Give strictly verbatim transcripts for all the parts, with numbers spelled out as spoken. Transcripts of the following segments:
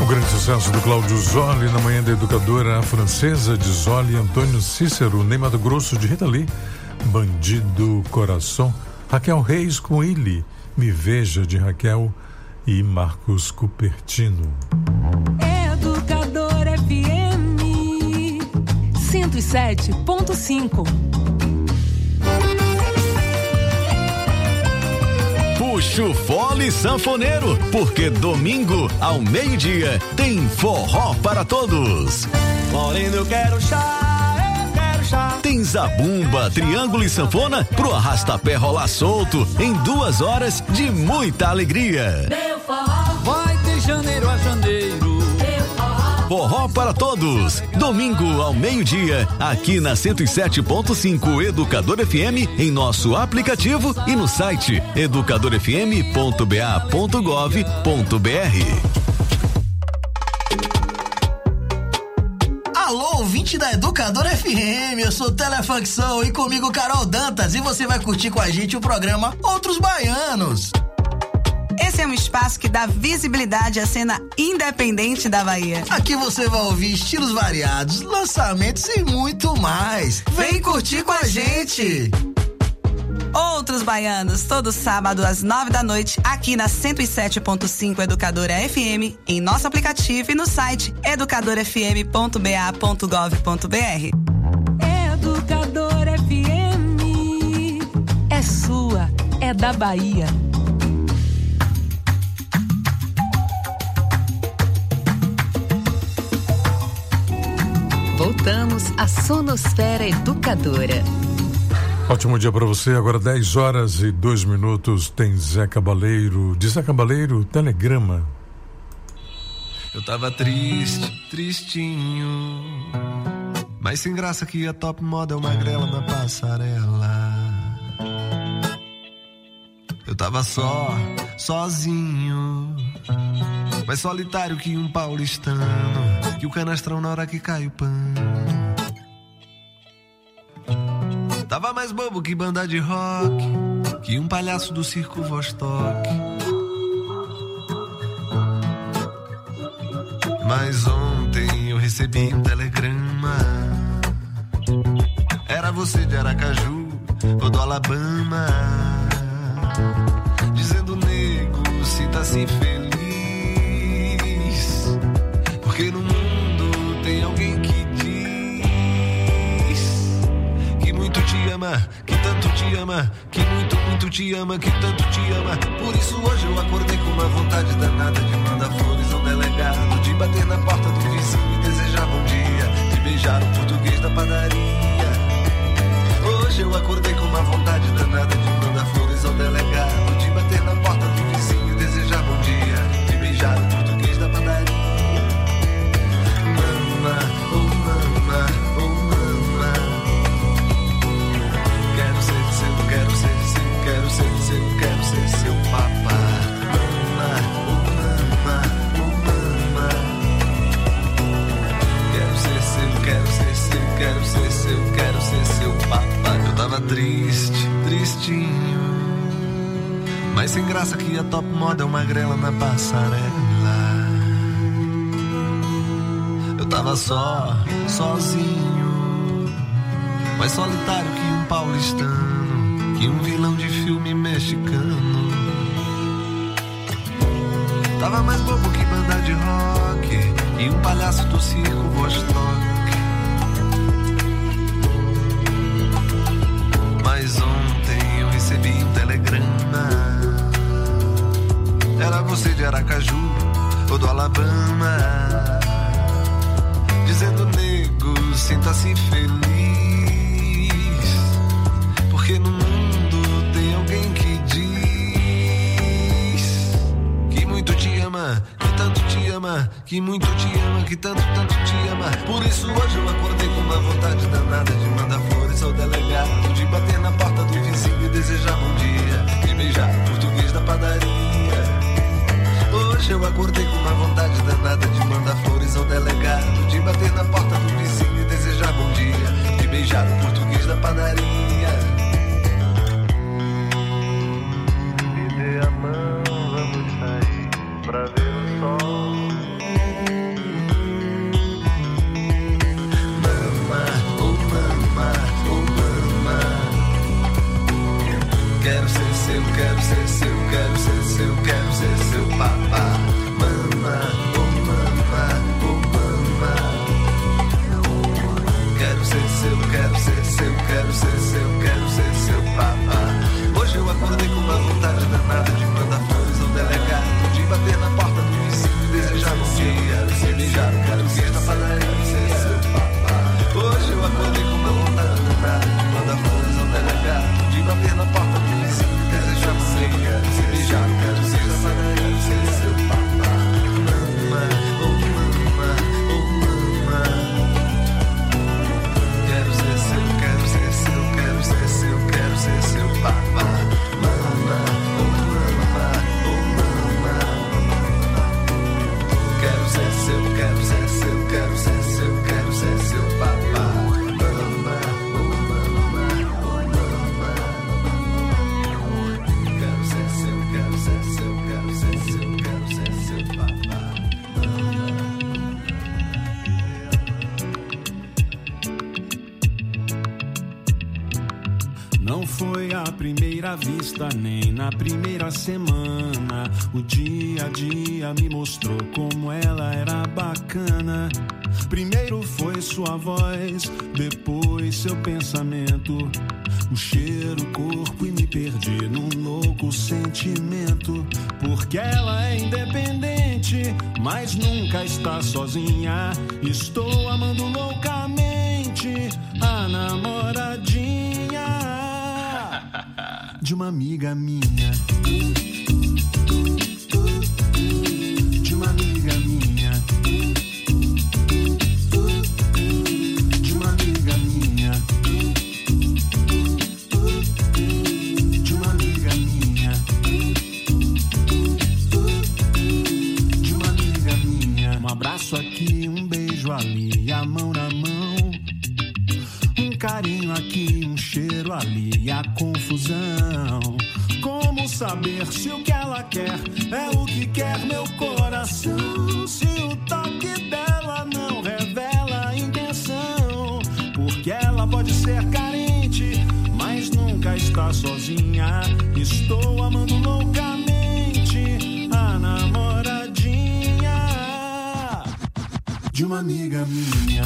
grande sucesso do Cláudio Zoli na manhã da educadora francesa de Zoli, Antônio Cícero, Ney Mato Grosso de Rita Lee, Bandido Coração, Raquel Reis com ele, Me Veja de Raquel e Marcos Cupertino. Educadora F M cento e sete ponto cinco. Puxa o fole sanfoneiro, porque domingo ao meio-dia tem forró para todos. Moreno, eu quero chá, eu quero chá. Tem zabumba, triângulo e sanfona pro arrastapé rolar solto em duas horas de muita alegria. Meu forró vai de janeiro a janeiro. Forró para todos, domingo ao meio-dia, aqui na cento e sete ponto cinco Educador F M, em nosso aplicativo e no site educador f m ponto b a ponto gov ponto b r. Alô, ouvinte da Educadora F M, eu sou Telefunção e comigo Carol Dantas, e você vai curtir com a gente o programa Outros Baianos. Esse é um espaço que dá visibilidade à cena independente da Bahia. Aqui você vai ouvir estilos variados, lançamentos e muito mais. Vem, Vem curtir com a gente! Outros Baianos, todo sábado às nove da noite, aqui na cento e sete ponto cinco Educadora F M, em nosso aplicativo e no site educador f m ponto b a ponto gov ponto b r. Educadora F M é sua, é da Bahia. Voltamos à Sonosfera Educadora. Ótimo dia para você, agora dez horas e dois minutos, tem Zé Cabaleiro. De Zé Cabaleiro, telegrama. Eu tava triste, tristinho, mas sem graça que a top moda é uma grela na passarela. Eu tava só, sozinho, mais solitário que um paulistano, que o canastrão na hora que cai o pano. Tava mais bobo que banda de rock, que um palhaço do circo Vostok. Mas ontem eu recebi um telegrama. Era você de Aracaju ou do Alabama, dizendo: nego, sinta-se feliz, porque no mundo tem alguém que diz que muito te ama, que tanto te ama, que muito, muito te ama, que tanto te ama. Por isso hoje eu acordei com uma vontade danada de mandar flores ao delegado, de bater na porta do vizinho e desejar bom dia, de beijar o português da padaria. Hoje eu acordei com uma vontade danada de mandar flores ao delegado, de bater na porta do vizinho e desejar bom dia, de beijar o português da padaria. Mama, oh mama, oh mama, quero ser seu, quero ser seu, quero ser seu, quero ser seu papá. Mama, oh mama, oh mama, quero ser seu, quero ser seu, quero ser seu, quero ser seu papá. Eu tava triste, tristinho, mas sem graça que a top moda é uma grela na passarela. Eu tava só, sozinho, mais solitário que um paulistano, que um vilão de filme mexicano. Tava mais bobo que banda de rock e um palhaço do circo Vostok. Mas ontem eu recebi um telegrama. Era você de Aracaju ou do Alabama, dizendo: nego, sinta-se feliz, porque no mundo tem alguém que diz que muito te ama, que tanto te ama, que muito te ama, que tanto, tanto te ama. Por isso hoje eu acordei com uma vontade danada de mandar flores ao delegado, de bater na porta do vizinho e desejar bom dia, de beijar o português da padaria. Hoje eu acordei com uma vontade danada de mandar flores ao delegado, de bater na porta do vizinho e desejar bom dia, de beijar o português da padaria. Me dê a mão, vamos sair pra ver o sol. primeira vista, nem na primeira semana. O dia a dia me mostrou como ela era bacana. Primeiro foi sua voz, depois seu pensamento, o cheiro, o corpo, e me perdi num louco sentimento. Porque ela é independente, mas nunca está sozinha. Estou amando loucamente a namoradinha de uma amiga minha. De uma amiga minha. De uma amiga minha. De uma amiga minha. De uma amiga minha. Um abraço aqui, um beijo ali, a mão na mão. Um carinho aqui, um cheiro ali, a confusão. Como saber se o que ela quer é o que quer meu coração? Se o toque dela não revela a intenção. Porque ela pode ser carente, mas nunca está sozinha. Estou amando loucamente a namoradinha de uma amiga minha.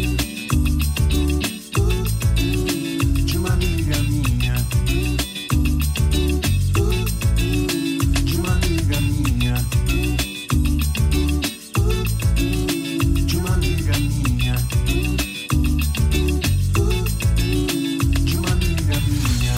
De uma amiga minha. De uma amiga minha. De uma amiga minha. De uma amiga minha.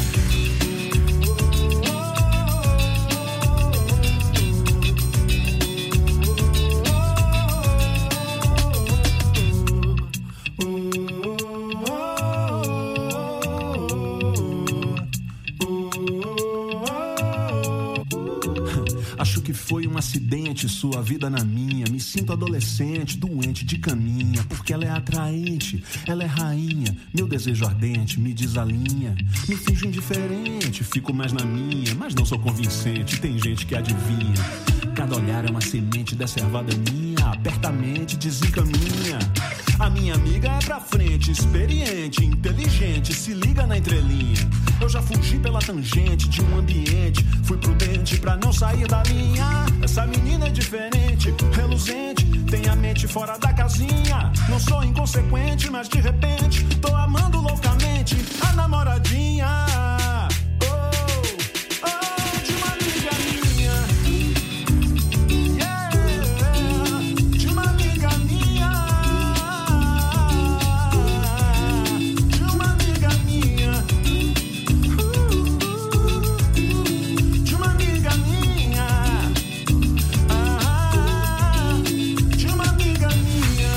Acho que foi um acidente, sua vida na minha. Me sinto adolescente, doente de caminha. Porque ela é atraente, ela é rainha. Meu desejo ardente me desalinha. Me finjo indiferente, fico mais na minha. Mas não sou convincente, tem gente que adivinha. Cada olhar é uma semente dessa ervada minha. Aperta a mente, desencaminha. A minha amiga é pra frente, experiente, inteligente, se liga na entrelinha. Eu já fugi pela tangente de um ambiente, fui prudente pra não sair da linha. Essa menina é diferente, reluzente, tem a mente fora da casinha. Não sou inconsequente, mas de repente tô amando loucamente a namoradinha. Oh, oh, de uma amiga minha. Yeah, de uma amiga minha. De uma amiga minha. De uma amiga minha. Ah, de uma amiga minha.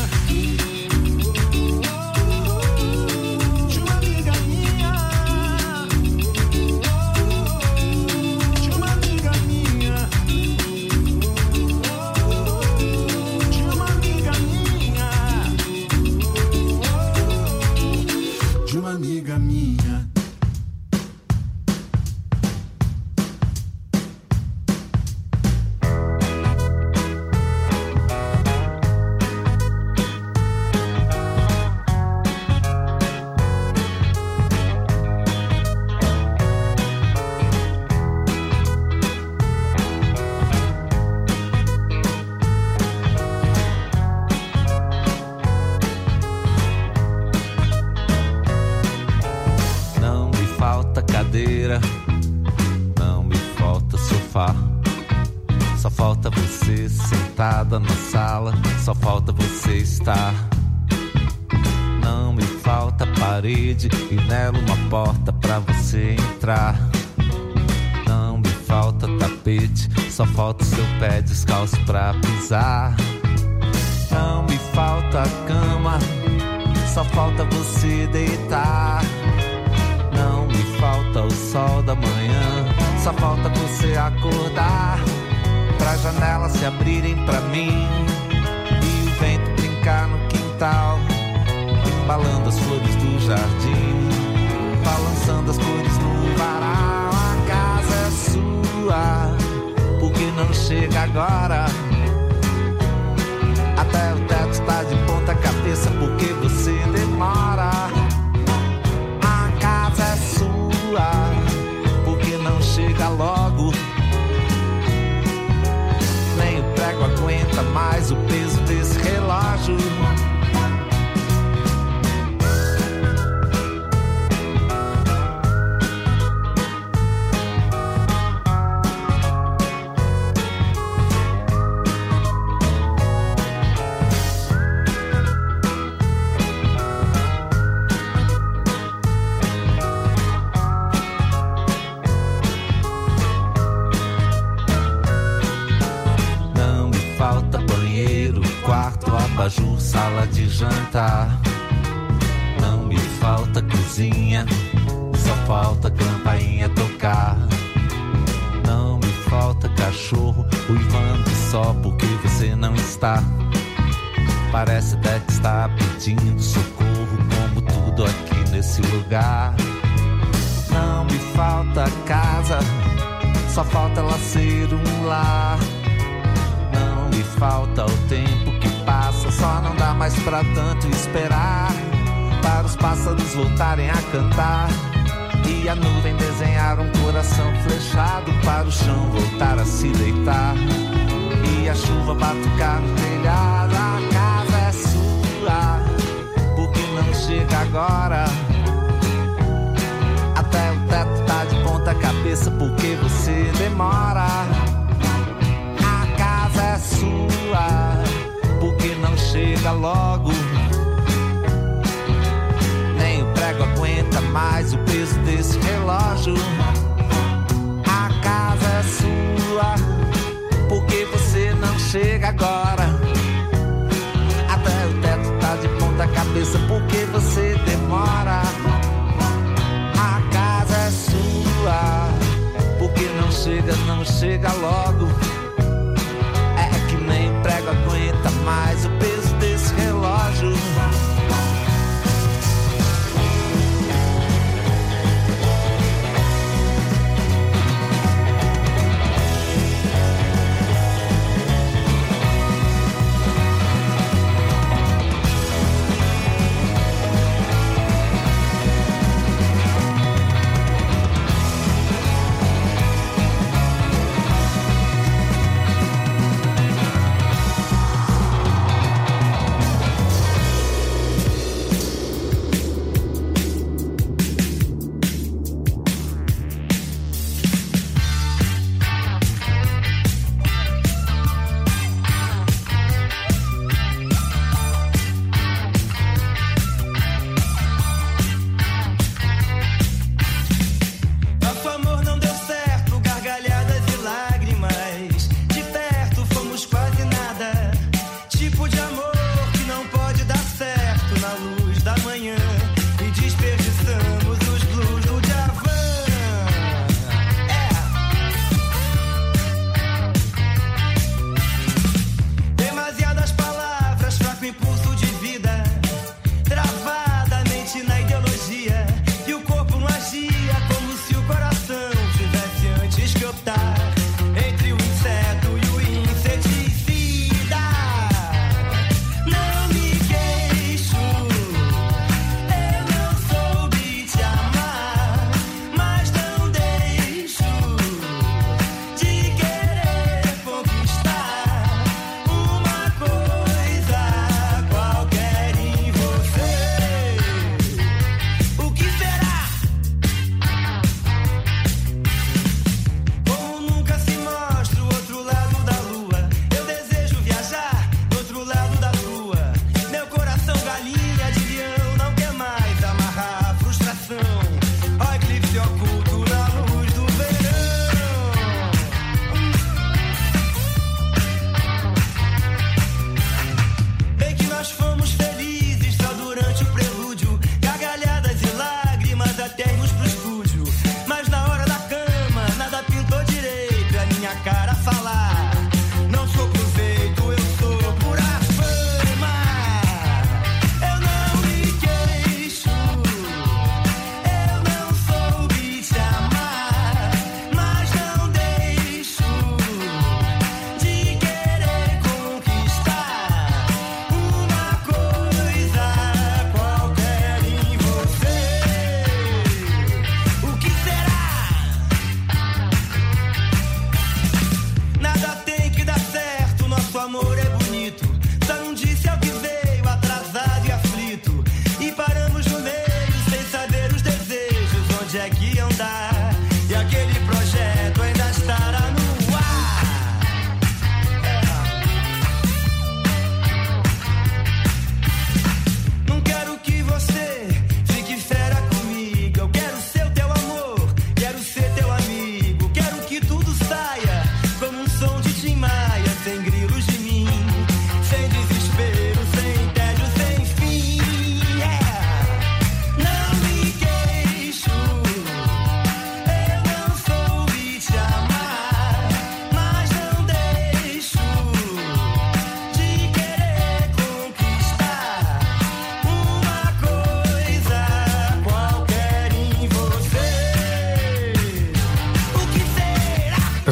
De uma amiga minha. De uma amiga minha. De uma amiga minha. De uma amiga minha. Não me falta cadeira, não me falta sofá. Só falta você sentada na sala, só falta você estar. Não me falta parede e nela uma porta pra você entrar. Não me falta tapete, só falta seu pé descalço pra pisar. Não me falta cama, só falta você deitar. Não me falta o sol da manhã, só falta você acordar. Pra janelas se abrirem pra mim e o vento brincar no quintal, embalando as flores do jardim, balançando as cores no varal. A casa é sua, por que não chega agora? Até o teto tá de ponta cabeça, porque você demora. A casa é sua, mais o peso desse relógio. Sala de jantar, não me falta cozinha, só falta campainha tocar. Não me falta cachorro uivando só porque você não está. Parece até que está pedindo socorro, como tudo aqui nesse lugar. Não me falta casa, só falta ela ser um lar. Não me falta o tempo que passa, só não dá mais pra tanto esperar. Para os pássaros voltarem a cantar e a nuvem desenhar um coração flechado, para o chão voltar a se deitar e a chuva batucar no telhado. A casa é sua, porque não chega agora. Até o teto tá de ponta cabeça porque você demora. A casa é sua, porque não chega logo. Nem o prego aguenta mais o peso desse relógio. A casa é sua, porque você não chega agora. Até o teto tá de ponta cabeça porque você demora. A casa é sua, porque não chega, não chega logo. É que nem o prego aguenta mais o peso desse relógio.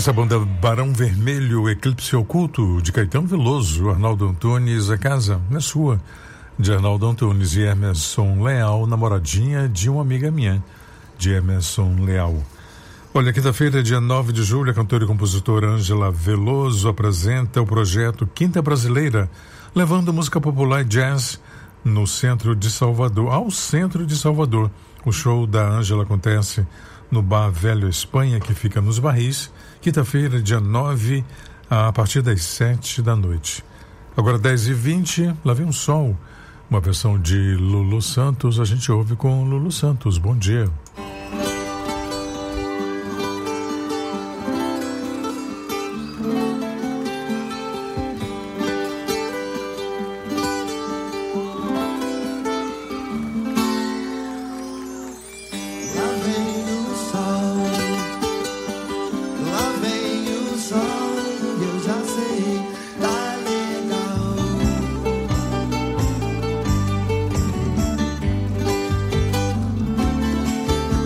Essa banda Barão Vermelho, Eclipse Oculto, de Caetano Veloso, Arnaldo Antunes, A Casa é Sua, de Arnaldo Antunes e Emerson Leal, Namoradinha de uma Amiga Minha, de Emerson Leal. Olha, quinta-feira, dia nove de julho, a cantora e compositora Ângela Veloso apresenta o projeto Quinta Brasileira, levando música popular e jazz no centro de Salvador, ao centro de Salvador. O show da Ângela acontece no Bar Velho Espanha, que fica nos Barris, quinta-feira, dia nove, a partir das sete da noite. Agora dez e vinte, lá vem um sol, uma versão de Lulu Santos, a gente ouve com Lulu Santos. Bom dia. Thank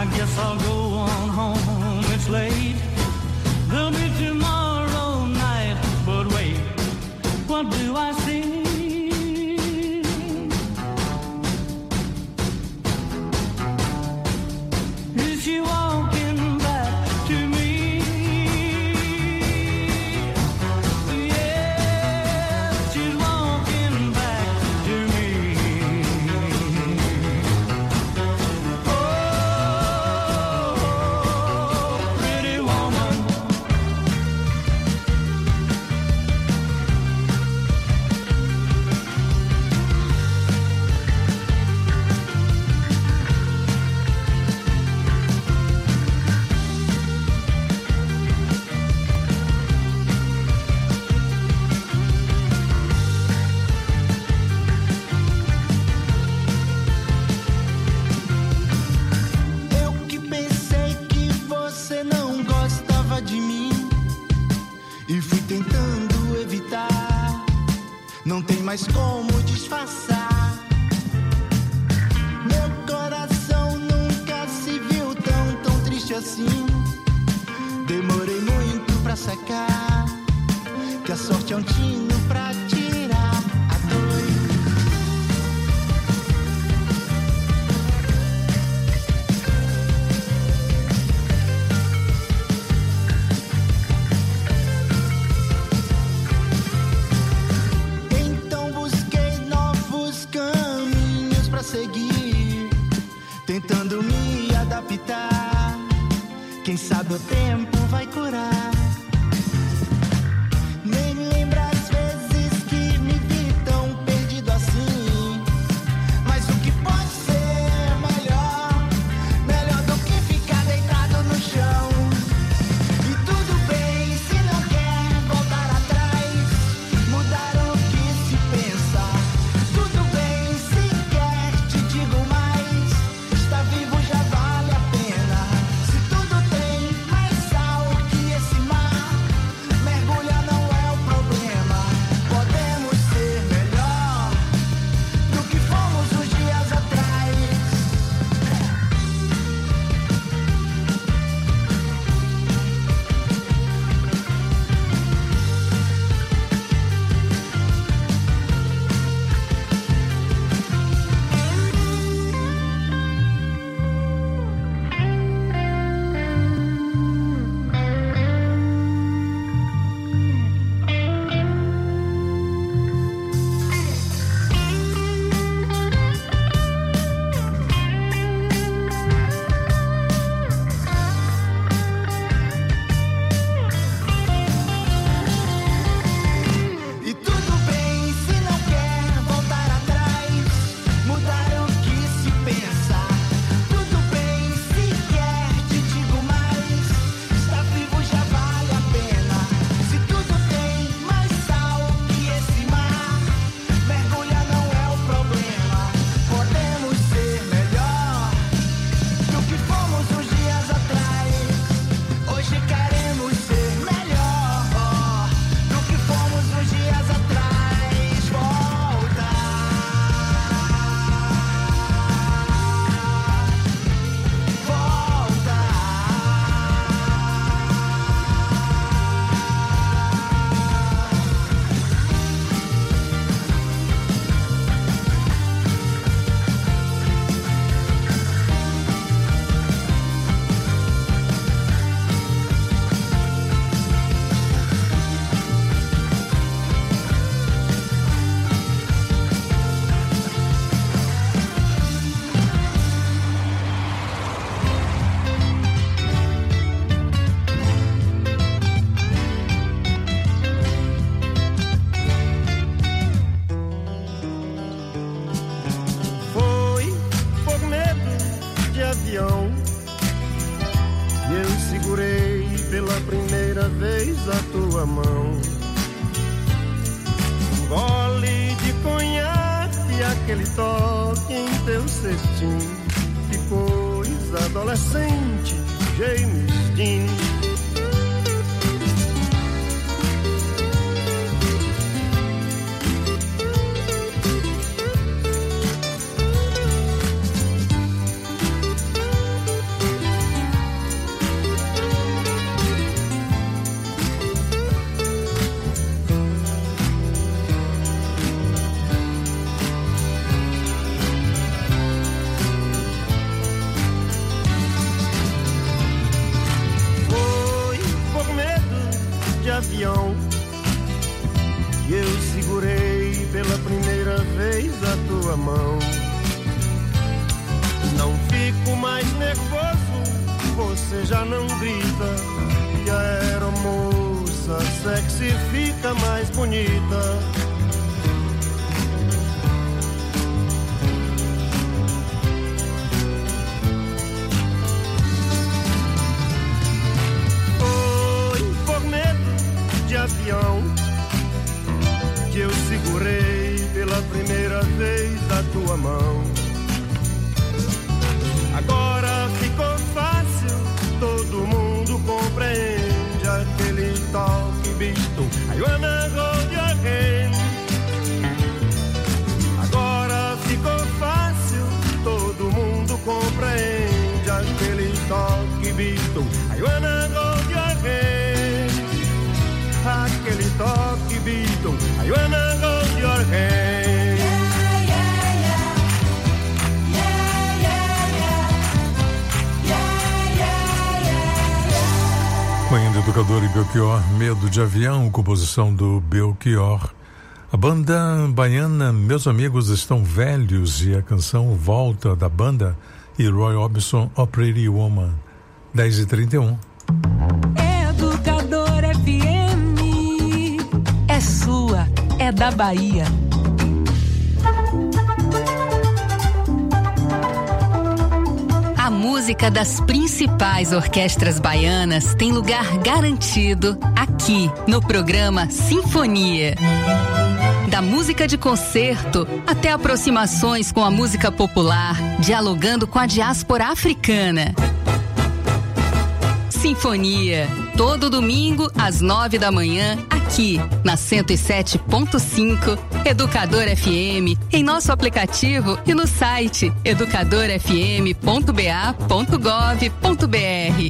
guess I'll go on home, it's late. There'll be tomorrow night, but wait, what do I see? Is she walking back to me? Yes, she's walking back to me. Oh, pretty woman. Eu que pensei que você não gostava de mim e fui tentando evitar. Não tem mais como disfarçar. Meu coração nunca se viu tão, tão triste assim. Demorei muito pra sacar que a sorte é um tino pra tirar a dor. Então busquei novos caminhos pra seguir, tentando me adaptar. Quem sabe o tempo vai curar. Nem lembro as vezes que me vi tão perdido assim. Mas o que pode ser melhor? Melhor do que ficar deitado no chão. E tudo bem se não quer voltar atrás, mudar o que se pensa. Tudo bem se quer, te digo mais, estar vivo já vale a pena. Se tudo tem mais sal que esse mar, mergulhar não é o problema. Podemos ser melhor do que fomos uns dias atrás. E tudo bem se não quer voltar atrás, mudar o que se pensa. Tudo bem se quer, te digo mais, estar vivo já vale a pena. Se tudo tem mais sal que esse mar, mergulhar não é o problema. Podemos ser melhor do que fomos uns dias atrás. Hoje queremos ser melhor do que fomos uns dias atrás. Volta, volta. Foi por medo de avião e eu segurei pela primeira vez a tua mão. Um gole de conhaque e aquele toque em teu cestinho. Que coisa adolescente, James Dean. você já não grita e a aeromoça sexy fica mais bonita. Foi por medo de avião que eu segurei pela primeira vez a tua mão. Agora ficou fácil, todo mundo compreende aquele toque bisto. I wanna hold your hand. Agora ficou fácil, todo mundo compreende aquele toque bisto. I wanna hold your hand. Aquele toque bisto. I wanna hold your hand. Manhã do Educador e Belchior, Medo de Avião, composição do Belchior. A banda baiana Meus Amigos Estão Velhos e a canção Volta da banda e Roy Orbison, Oh Pretty Woman, dez e trinta e um. Educador F M, é sua, é da Bahia. A música das principais orquestras baianas tem lugar garantido aqui no programa Sinfonia. Da música de concerto até aproximações com a música popular, dialogando com a diáspora africana. Sinfonia, todo domingo às nove da manhã, aqui na cento e sete ponto cinco, Educador F M, em nosso aplicativo e no site educador f m ponto b a ponto gov ponto b r.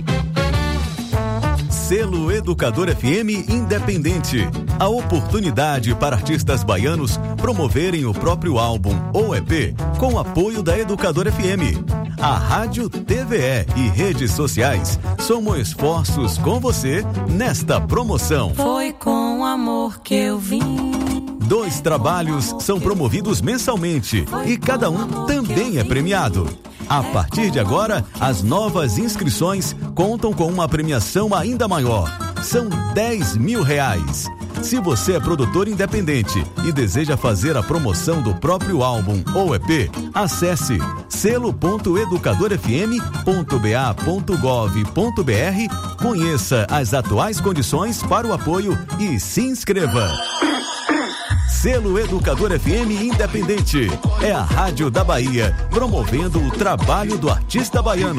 Selo Educador F M Independente. A oportunidade para artistas baianos promoverem o próprio álbum ou E P com apoio da Educador F M. A rádio, T V E e redes sociais somam esforços com você nesta promoção. Foi com amor que eu vim. Dois trabalhos são promovidos mensalmente e cada um também é premiado. A partir de agora, as novas inscrições contam com uma premiação ainda maior. São dez mil reais. Se você é produtor independente e deseja fazer a promoção do próprio álbum ou E P, acesse selo ponto educador f m ponto b a ponto gov ponto b r, conheça as atuais condições para o apoio e se inscreva. Selo Educador F M Independente. É a rádio da Bahia, promovendo o trabalho do artista baiano.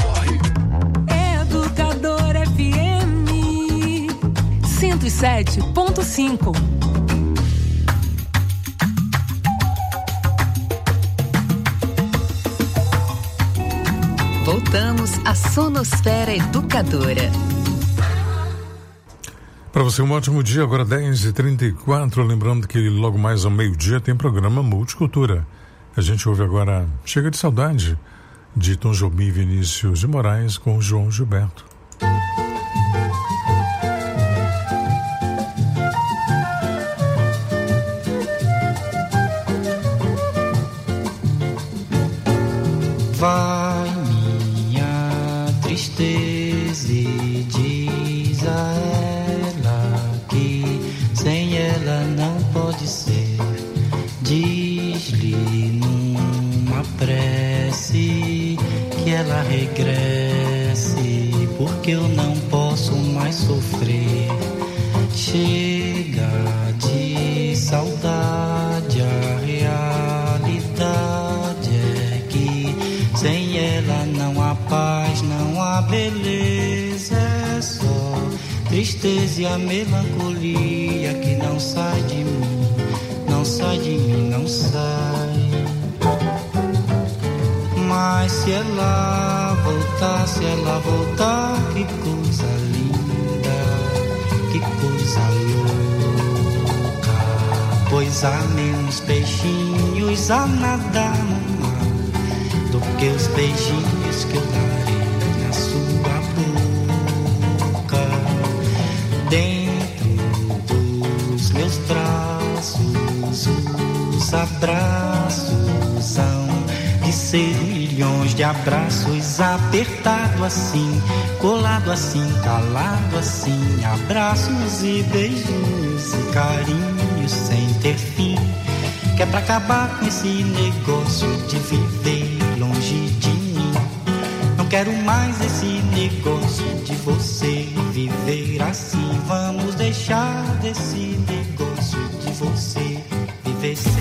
Educador F M cento e sete ponto cinco. Voltamos à Sonosfera Educadora. Para você um ótimo dia, agora dez e trinta e quatro, lembrando que logo mais ao meio-dia tem programa Multicultura. A gente ouve agora Chega de Saudade, de Tom Jobim e Vinícius de Moraes com João Gilberto. Vai minha tristeza e diz a ela que sem ela não pode ser. Diz-lhe numa prece que ela regresse, porque eu não posso mais sofrer. Chega de saudade, a realidade é que sem ela não há paz, não há beleza, é só tristeza e a melancolia que não sai de mim, não sai de mim, não sai. Mas se ela voltar, se ela voltar, que coisa linda, que coisa louca. Pois há menos peixinhos a nadar no mar do que os beijinhos que eu darei na sua boca. Dentro dos meus braços, os abraços hão de ser milhões. milhões de abraços, apertado assim, colado assim, calado assim, abraços e beijinhos e carinhos sem ter fim. Que é pra acabar com esse negócio de viver longe de mim. Não quero mais esse negócio de você viver assim. Vamos deixar desse negócio de você viver sem.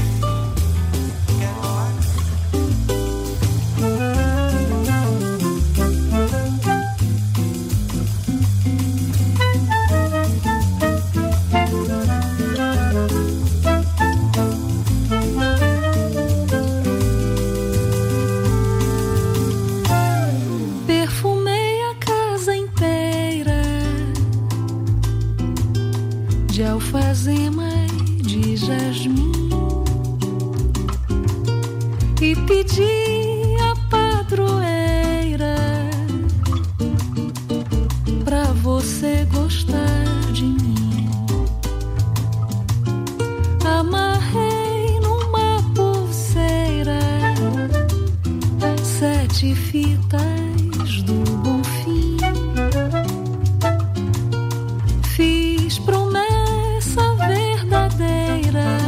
alfazema de jasmim e pedi a padroeira pra você gostar de mim. Amarrei numa pulseira sete fitas do Bonfim. Fiz promessa verdadeira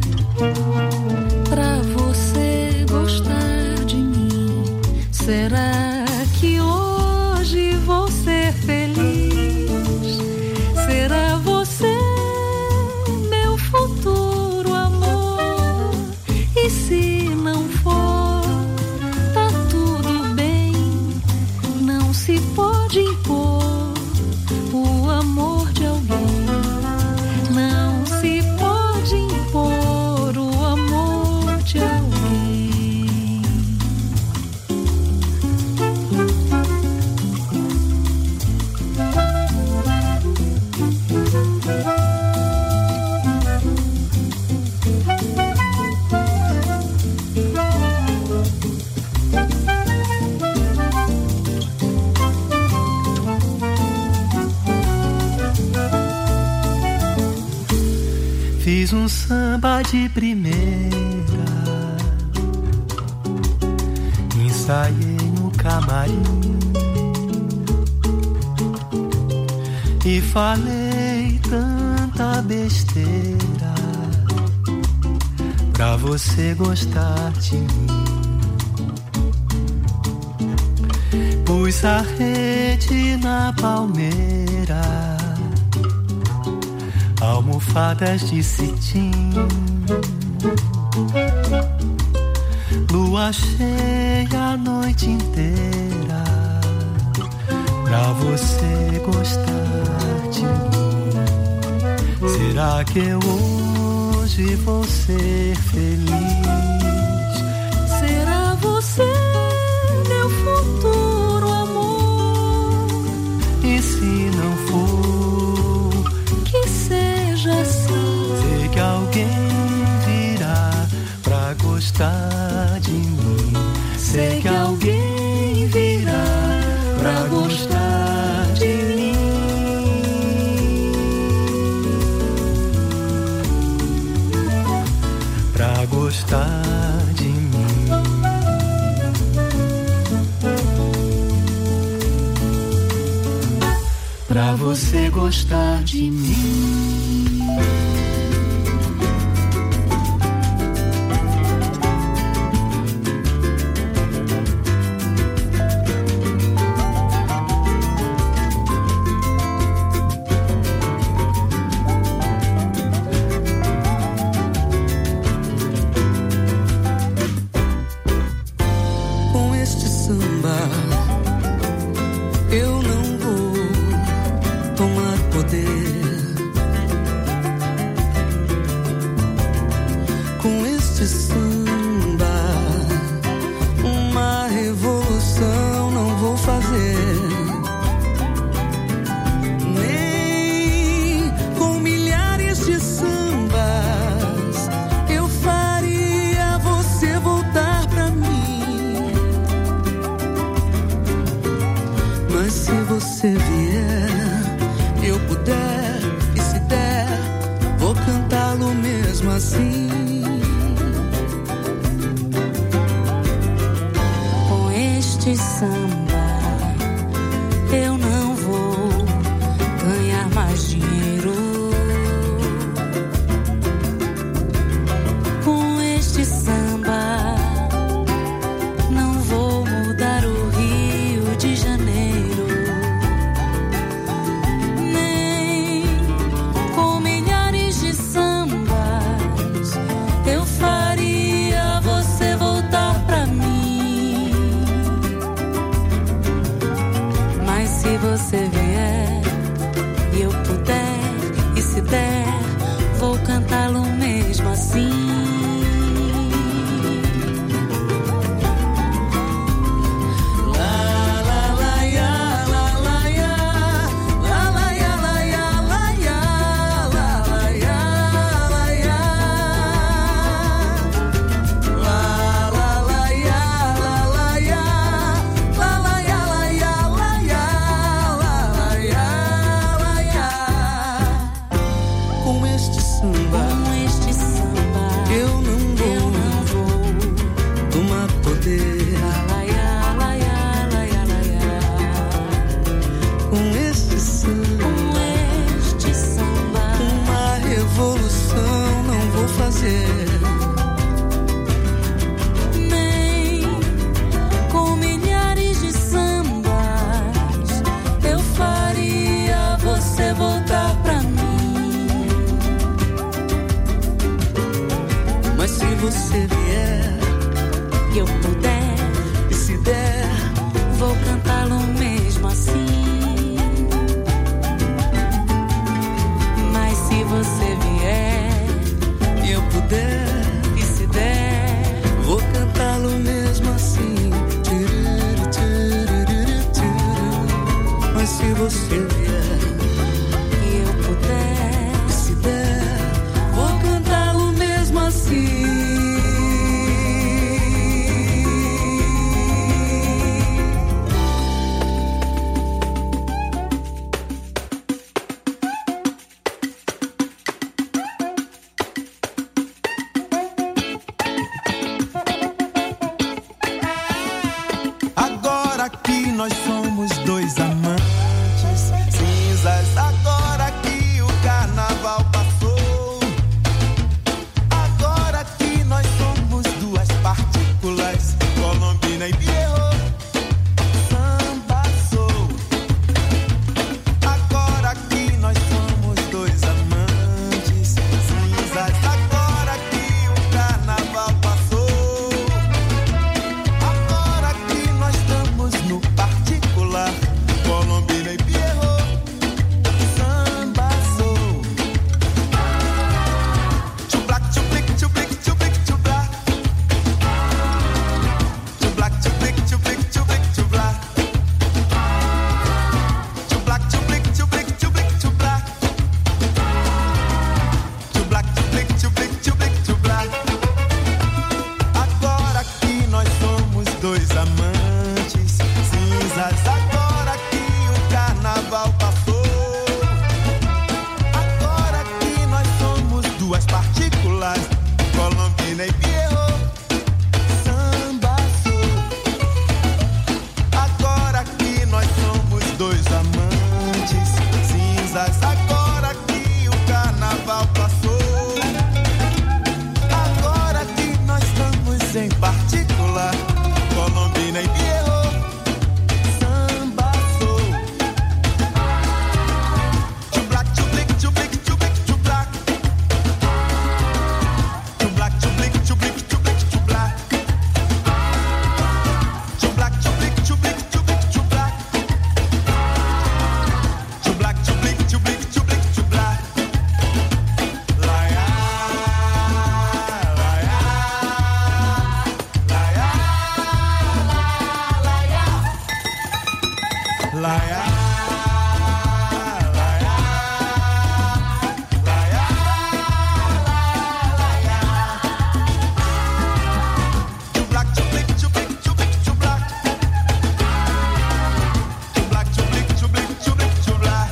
pra você gostar de mim. Será que hoje vou ser feliz? Será você meu futuro amor? E se não for, tá tudo bem. Não se pode impor o amor de alguém. Não se pode impor o amor de alguém. Fiz um samba de primeira, ensaiei no camarim e falei tanta besteira pra você gostar de mim. Pus a rede na palmeira, almofadas de cetim, lua cheia a noite inteira pra você gostar de mim. Será que eu hoje vou ser feliz? Será você meu futuro amor? E se não for, que seja assim. sei que alguém virá pra gostar de mim. Sei que alguém virá pra gostar de mim. Pra gostar de mim. Pra você gostar de mim. Com este samba eu não vou tomar poder. Com este samba uma revolução não vou fazer. Nem com milhares de sambas eu faria você voltar pra mim. Mas se você vier, eu puder, e se der, vou cantá-lo mesmo assim. este samba eu não vou ganhar mais dinheiro. Com este samba não vou mudar o Rio de Janeiro, nem com milhares de sambas eu faria você voltar pra mim. Mas se você vier e eu puder, e se der, vou cantá-lo mesmo assim. Nem com milhares de sambas eu faria você voltar pra mim. Mas se você vier e eu puder, e se der, vou cantá-lo mesmo assim. Mas se você vier e eu puder, e se der, vou cantá-lo mesmo assim. Tiruru, tiruru, tiruru. Mas se você vier e eu puder, e se der, vou cantá-lo mesmo assim. Agora que nós somos dois amantes, cinzas, agora que o carnaval passou. Agora que nós somos duas partículas, Colombina e Pierrot, samba soul. Agora que nós somos dois amantes, cinzas, agora que o carnaval passou. Agora que nós estamos no particular, Colombina e Pierrot, samba soul. Tchublak, tchublic, tchublic, tchublic, tchublak. Tchublak, tchublic, tchublic, tchublic, tchublak. Tchublak, tchublic, tchublic, tchublic, tchublak. Tchublak, tchublic, tchublic, tchublic, tchublak. Agora que nós somos dois amantes, cinzas, agora que o carnaval passou. Agora que nós somos duas partículas, Colombina e Pierrot, samba soul. Agora que nós somos dois amantes, cinzas, agora que o carnaval passou. Agora que nós estamos em particular, Colombina e Pierrot, samba soul. Tchublak, tchublic, tchublic, tchublic, tchublak. Tchublak, tchublic, tchublic, tchublic, tchublak. Tchublak, tchublic, tchublic, tchublic, tchublak. Tchublak, tchublic, tchublic, tchublic, tchublak. Laia, laia, laia, laia, laia. Tchublak, tchublic, tchublic, tchublic, tchublak. Tchublak, tchublic, tchublic, tchublic, tchublak.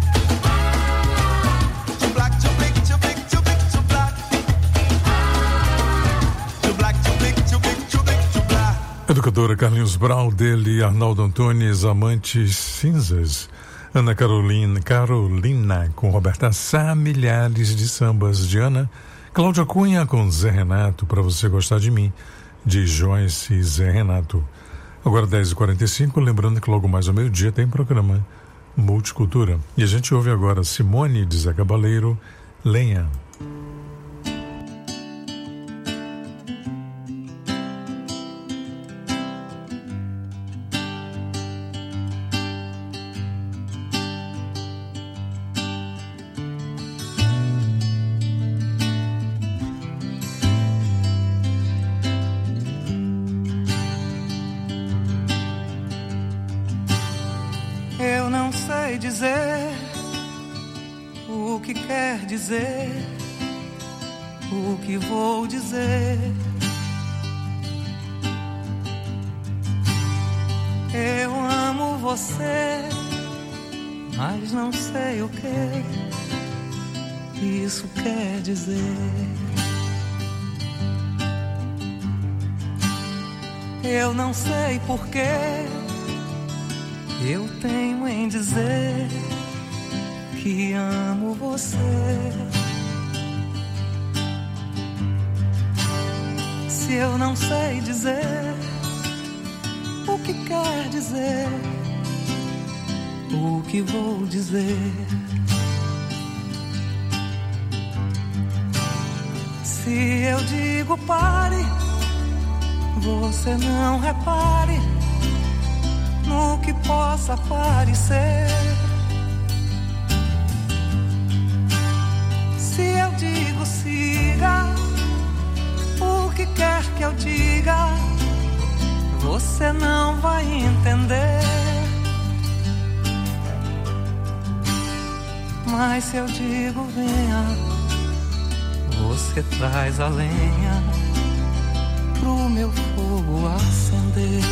Tchublak, tchublic, tchublic, tchublic, tchublak. Tchublak, tchublic, tchublic, tchublic, tchublak. Educadora Carlinhos Brau, dele Arnaldo Antunes, Amantes Cinzas, Ana Carolina, Carolina com Roberta Sá, Milhares de Sambas de Ana, Cláudia Cunha com Zé Renato, Pra Você Gostar de Mim, de Joyce e Zé Renato. Agora dez e quarenta e cinco, lembrando que logo mais ao meio-dia tem programa Multicultura. E a gente ouve agora Simone de Zé Cabaleiro, Lenha. Dizer o que vou dizer. Eu amo você, mas não sei o que isso quer dizer. Eu não sei porquê eu tenho em dizer que amo você. Se eu não sei dizer o que quer dizer, o que vou dizer. Se eu digo pare, você não repare no que possa parecer. Se eu digo siga, o que quer que eu diga, você não vai entender. Mas se eu digo venha, você traz a lenha pro meu fogo acender.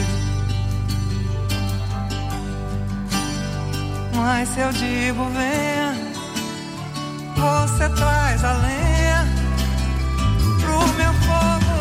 Mas se eu digo venha, você traz a lenha pro meu fogo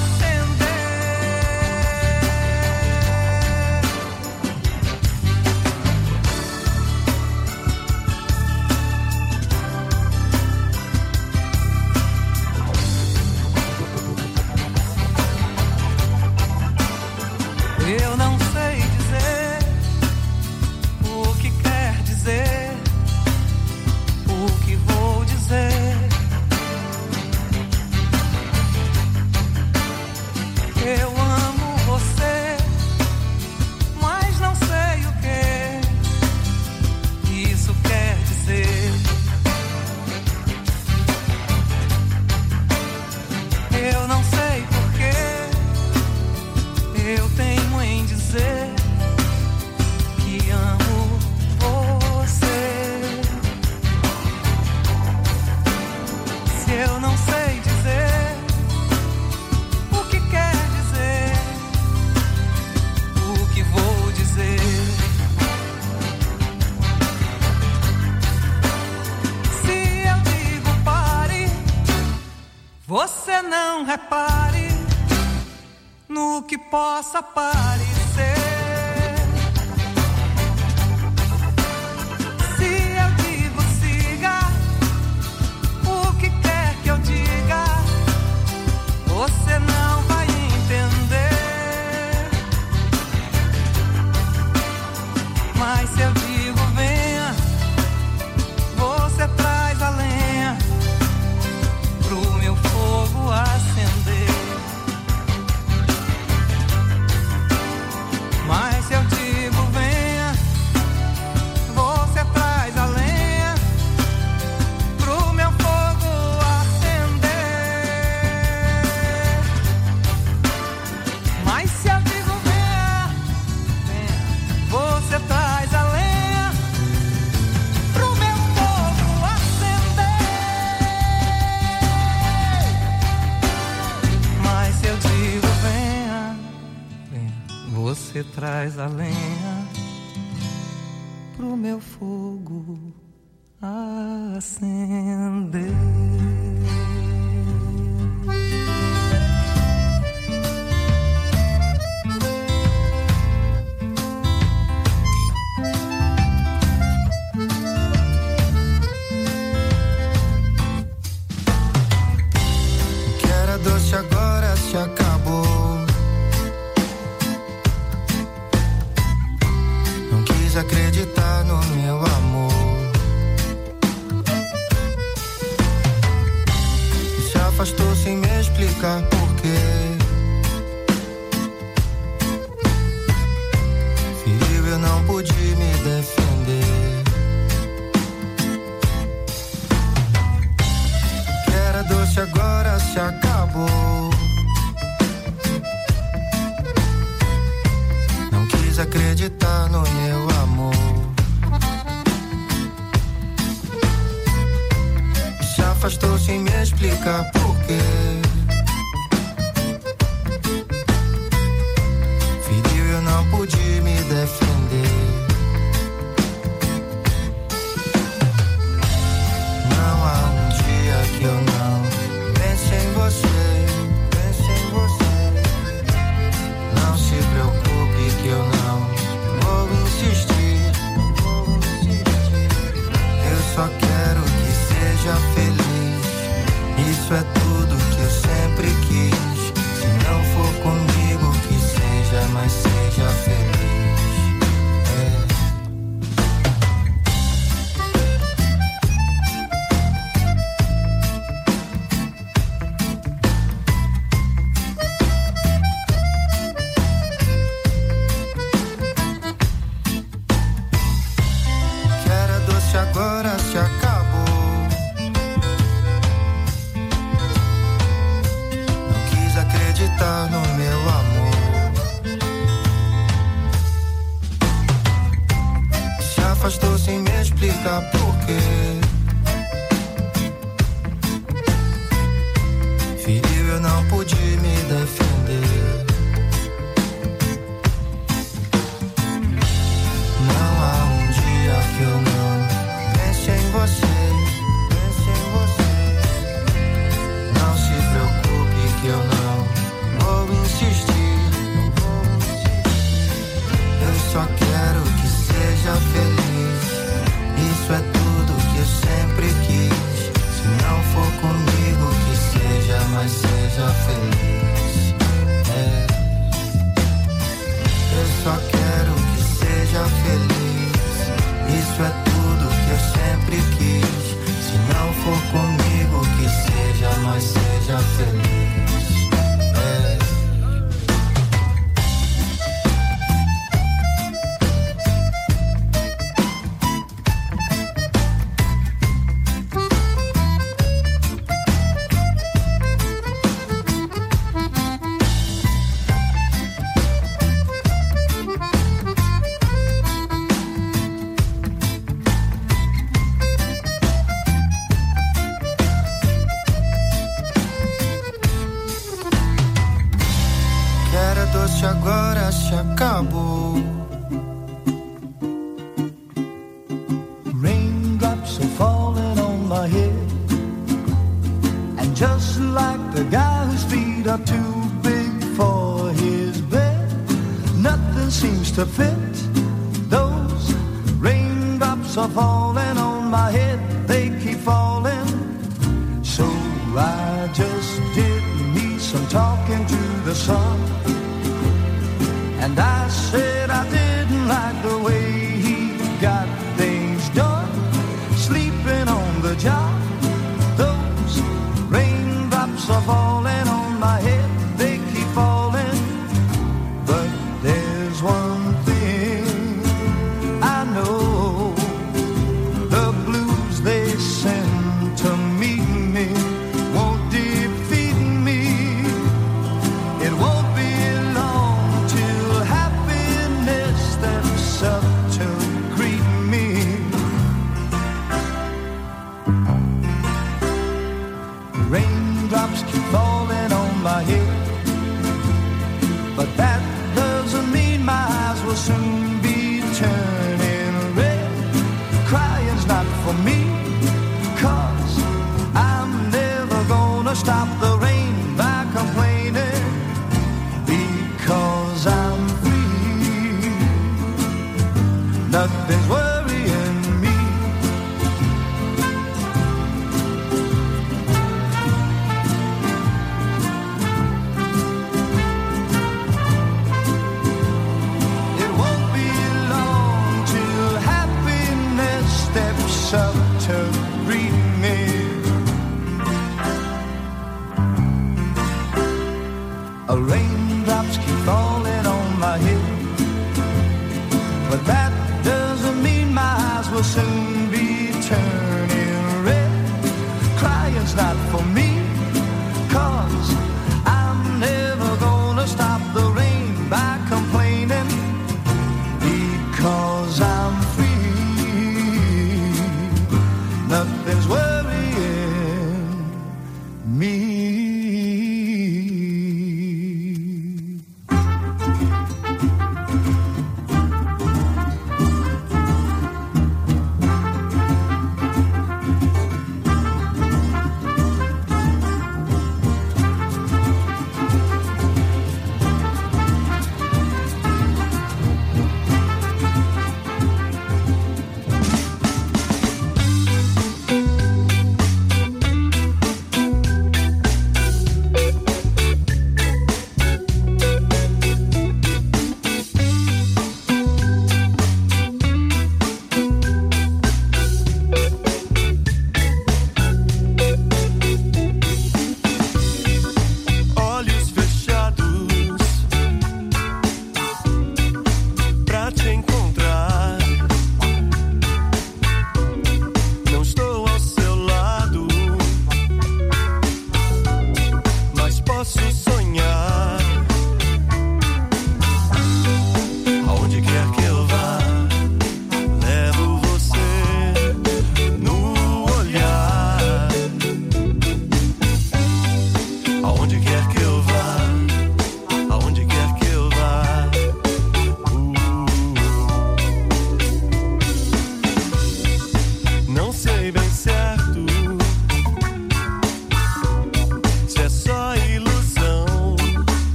acender. Eu não sei dizer o que quer dizer, o que vou dizer. Eu amo você, mas não sei o que isso quer dizer. Eu não sei porquê eu tenho em dizer que amo você. Se eu não sei dizer o que quer dizer, o que vou dizer. Se eu digo pare, você não repare no que possa parecer. Se eu digo siga, o que quer que eu diga, você não vai entender. Mas se eu digo venha, você traz a lenha pro meu fogo acender. Mas se eu digo venha, você traz a lenha pro meu fogo acender. Mas se eu digo venha, venha, você traz a lenha pro meu fogo acender. Mas se eu digo venha, você traz a lenha pro meu fogo acender. quis acreditar no meu amor. Se afastou sem me explicar porquê. Feriu, eu não pude me defender. Que era doce, agora se acabou. Acreditar no meu amor. Se afastou sem me explicar porquê. Feriu, eu não pude me defender. Não há um dia que eu não pense em você, pense em você. Não se preocupe que eu não só quero que seja feliz. Isso é tudo que eu sempre quis. Se não for comigo, que seja, mas seja feliz. É. Que era doce, agora se acabou. Não quis acreditar no meu amor. Se afastou sem me explicar porquê. Feriu, eu não pude me defender. Não há um dia que eu não pense em você, pense em você. Não se preocupe que eu não vou insistir, não vou insistir. Eu só quero que seja feliz. Isso é tudo que eu sempre quis. Se não for comigo, que seja, mas seja feliz. É. Eu só quero que seja feliz. Isso é tudo que eu sempre quis. Se não for comigo, que seja, mas seja feliz. É. Que era doce, agora se acabou. Raindrops are falling on my head, and just like the guy whose feet are too big for his bed, nothing seems to fit. Those raindrops are falling on my head, they keep falling. So I just did me some talking to the sun, and I said I didn't like the way he got things done, sleeping on the job. Those raindrops are falling on my head, they keep falling. But there's one thing I know, the blues they send to meet me won't defeat me. It won't be long till happiness steps up to greet me. Raindrops keep falling on my head, but that doesn't mean my eyes will soon be turning red. Crying's not for me, 'cause I'm never gonna stop the rain by complaining, because I'm free. Nothing's worrying me. It won't be long till but that doesn't mean my eyes will soon be turning red. Crying's not for me, 'cause I'm never gonna stop the rain by complaining, because I'm free. Nothing's worrying me.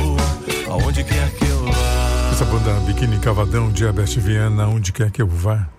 De Herbert Viana, onde quer que eu vá.